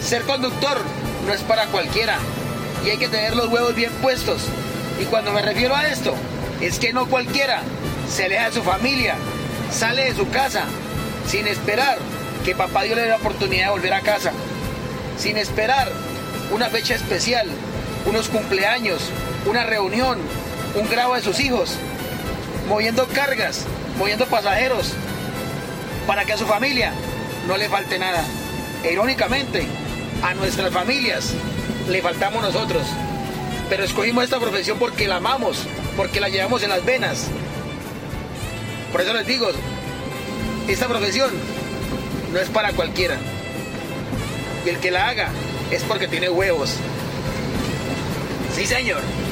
Ser conductor no es para cualquiera y hay que tener los huevos bien puestos. Y cuando me refiero a esto, es que no cualquiera se aleja de su familia, sale de su casa, sin esperar que papá Dios le dé la oportunidad de volver a casa, sin esperar una fecha especial, unos cumpleaños, una reunión, un grado de sus hijos, moviendo cargas, moviendo pasajeros, para que a su familia no le falte nada. E irónicamente, a nuestras familias le faltamos nosotros. Pero escogimos esta profesión porque la amamos, porque la llevamos en las venas. Por eso les digo, esta profesión no es para cualquiera. Y el que la haga es porque tiene huevos. Sí, señor.